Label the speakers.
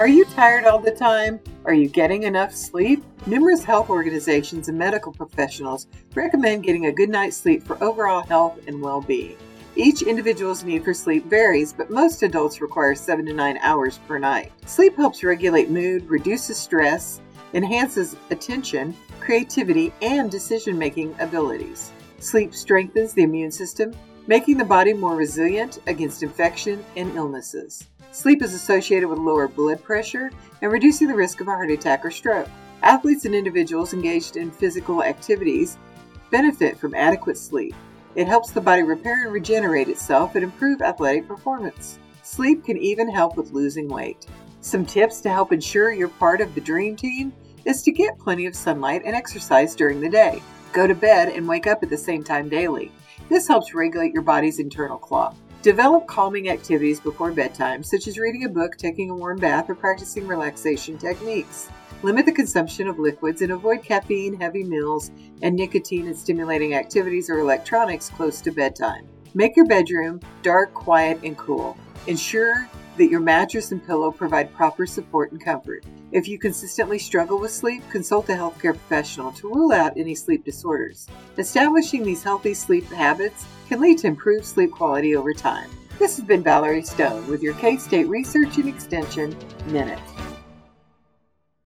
Speaker 1: Are you tired all the time? Are you getting enough sleep? Numerous health organizations and medical professionals recommend getting a good night's sleep for overall health and well-being. Each individual's need for sleep varies, but most adults require 7 to 9 hours per night. Sleep helps regulate mood, reduces stress, enhances attention, creativity, and decision-making abilities. Sleep strengthens the immune system, making the body more resilient against infection and illnesses. Sleep is associated with lower blood pressure and reducing the risk of a heart attack or stroke. Athletes and individuals engaged in physical activities benefit from adequate sleep. It helps the body repair and regenerate itself and improve athletic performance. Sleep can even help with losing weight. Some tips to help ensure you're part of the dream team is to get plenty of sunlight and exercise during the day. Go to bed and wake up at the same time daily. This helps regulate your body's internal clock. Develop calming activities before bedtime, such as reading a book, taking a warm bath, or practicing relaxation techniques. Limit the consumption of liquids and avoid caffeine, heavy meals, and nicotine and stimulating activities or electronics close to bedtime. Make your bedroom dark, quiet, and cool. Ensure that your mattress and pillow provide proper support and comfort. If you consistently struggle with sleep, consult a healthcare professional to rule out any sleep disorders. Establishing these healthy sleep habits can lead to improved sleep quality over time. This has been Valerie Stone with your K-State Research and Extension Minute.